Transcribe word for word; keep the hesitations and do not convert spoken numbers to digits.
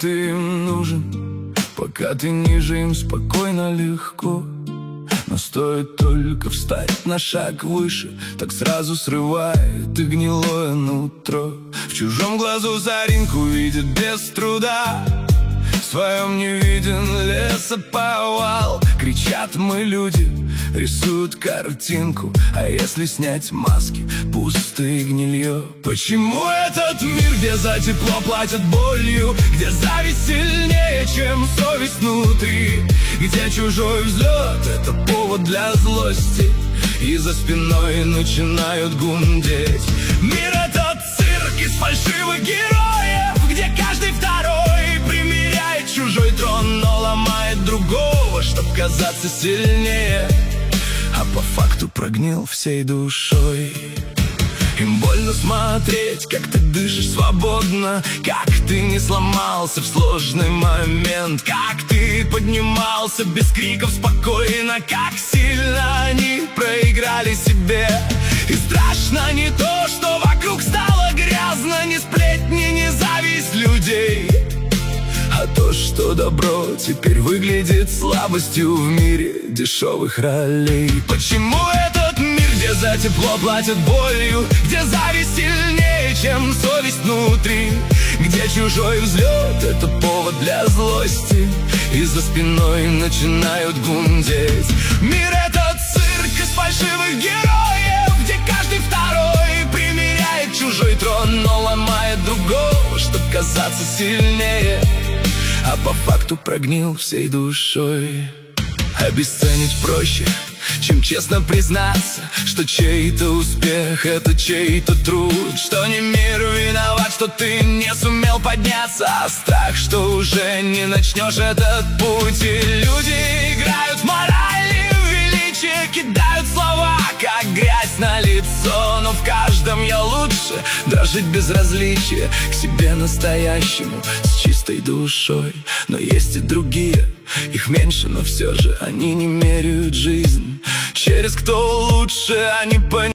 ты им нужен, пока ты ниже им спокойно, легко. Но стоит только встать на шаг выше, так сразу срывает и гнилое нутро. В чужом глазу заринку видит без труда, в своем не виден лесоповал. Кричат мы люди, рисуют картинку, а если снять маски, пустые гнилье. Почему этот мир, где за тепло платят болью, где зависть сильнее, чем совесть внутри, где чужой взлет — это повод для злости, и за спиной начинают гундеть? Мир — это цирк из фальшивых героев, где каждый второй примеряет чужой трон, но ломает другого, чтоб казаться сильнее, а по факту прогнил всей душой. Им больно смотреть, как ты дышишь свободно, как ты не сломался в сложный момент, как ты поднимался без криков спокойно, как сильно они проиграли себе. И страшно не то, что вокруг стало грязно, ни сплетни, ни зависть людей, а то, что добро теперь выглядит слабостью в мире дешевых ролей. Почему этот мир, где за тепло платят болью, где зависть сильнее, чем совесть внутри, где чужой взлет — это повод для злости, и за спиной начинают гундеть? Мир — это цирк из фальшивых героев, где каждый второй примеряет чужой трон, но ломает другого, чтоб казаться сильнее, а по факту прогнил всей душой. Обесценить проще, чем честно признаться, что чей-то успех — это чей-то труд, что не мир виноват, что ты не сумел подняться, а страх, что уже не начнешь этот путь. И люди играют в мораль и в величие, кидают слова, как грязь на лицо, но в каждом я лучше дожить без различия к себе настоящему, с чистой душой. Но есть и другие, их меньше, но все же они не меряют жизнь через кто лучше, они понимают.